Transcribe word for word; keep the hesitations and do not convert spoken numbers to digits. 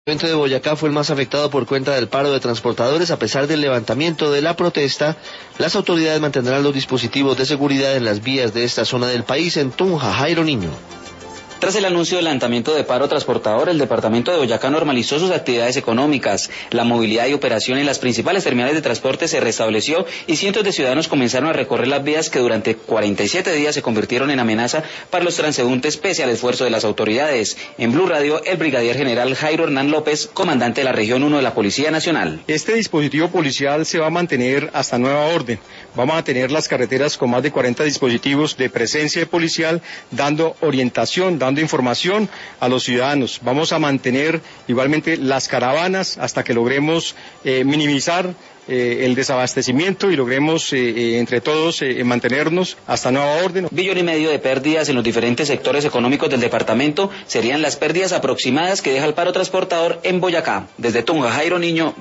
El departamento de Boyacá fue el más afectado por cuenta del paro de transportadores. A pesar del levantamiento de la protesta, las autoridades mantendrán los dispositivos de seguridad en las vías de esta zona del país. En Tunja, Jairo Niño. Tras el anuncio del levantamiento de paro transportador, el departamento de Boyacá normalizó sus actividades económicas. La movilidad y operación en las principales terminales de transporte se restableció y cientos de ciudadanos comenzaron a recorrer las vías que durante cuarenta y siete días se convirtieron en amenaza para los transeúntes pese al esfuerzo de las autoridades. En Blue Radio, el brigadier general Jairo Hernán López, comandante de la región uno de la Policía Nacional. Este dispositivo policial se va a mantener hasta nueva orden. Vamos a tener las carreteras con más de cuarenta dispositivos de presencia policial dando orientación, dando información a los ciudadanos. Vamos a mantener igualmente las caravanas hasta que logremos eh, minimizar eh, el desabastecimiento y logremos eh, eh, entre todos eh, mantenernos hasta nueva orden. Billón y medio de pérdidas en los diferentes sectores económicos del departamento serían las pérdidas aproximadas que deja el paro transportador en Boyacá. Desde Tunja, Jairo Niño.